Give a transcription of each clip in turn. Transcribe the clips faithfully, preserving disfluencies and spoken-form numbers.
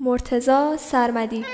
مرتضی سرمدی.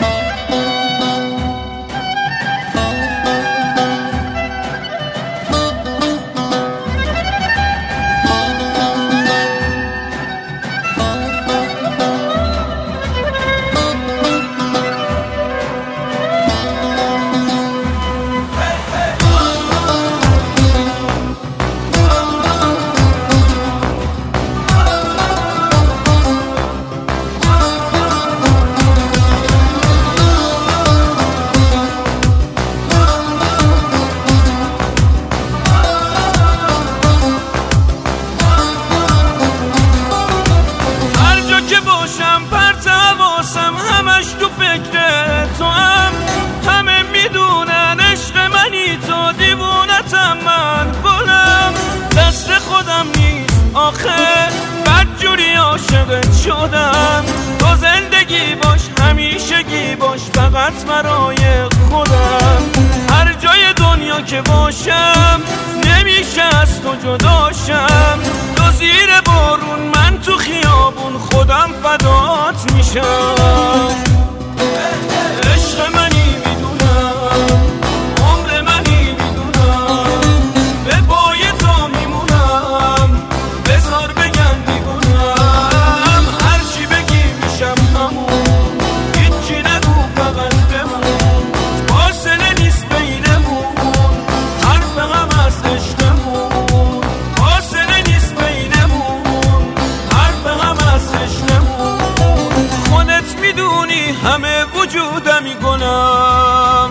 بدجوری عاشقت شدم، تو زندگی باش همیشگی باش فقط برای خودم. هر جای دنیا که باشم نمیشه از تو جداشم، تو زیر بارون من تو خیابون خودم فدات میشم. عشق منی میدونم، عمر منی میدونم، به پای تو میمونم، بذار بگم میگونم، هرچی بگی میشم همون، هیچی نگو فقط بمون، فاصله نیست بینمون، حرف هم از عشقمون، فاصله نیست بینمون، حرف هم از عشقمون. خودت میدونی همه وجودم گنم.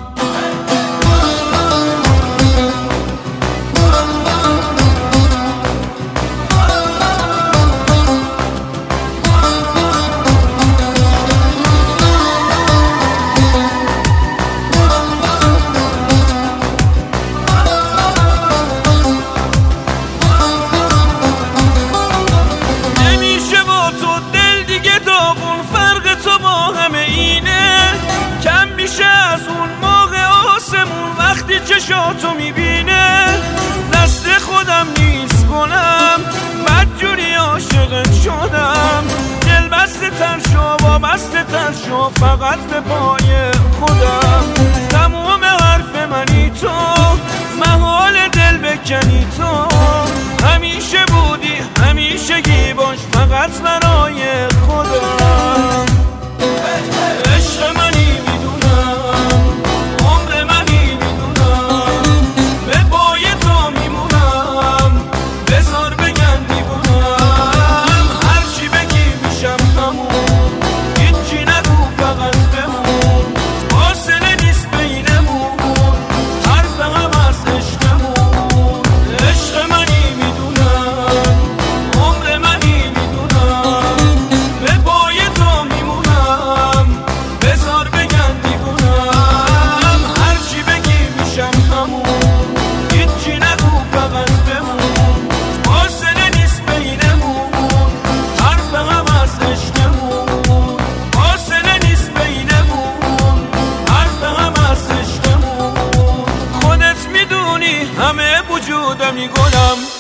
نمیشه با تو دل دیگه داغون، فرق تو با همه اینه، کم میشه از اون موقع آسمون وقتی چشاتو میبینه. دست خودم نیست گلم، بدجوری عاشقت شدم، دل بسته تر شو وابسته تر شو فقط به پای خودم. تموم حرف منی تو، محال دل بکنی تو، همیشه بودی همیشگی باش فقط برای خودم. عشق منی میدونم، عمر منی میدونم، به پای تو میمونم، بذار بگم میگونم، هرچی بگی میشم همون، هیچی نگو فقط بمون، فاصله نیست بینمون، حرف هم از عشقمون. عشق منی میدونم، عمر منی میدونم، به پای تو میمونم، بذار بگم میگونم، هرچی بگی میشم همون، هیچی نگو فقط بمون، فاصله نیست بینمون، حرف هم از عشقمون، فاصله نیست بینمون، حرف هم از عشقمون. خودت میدونی همه وجودم گلم.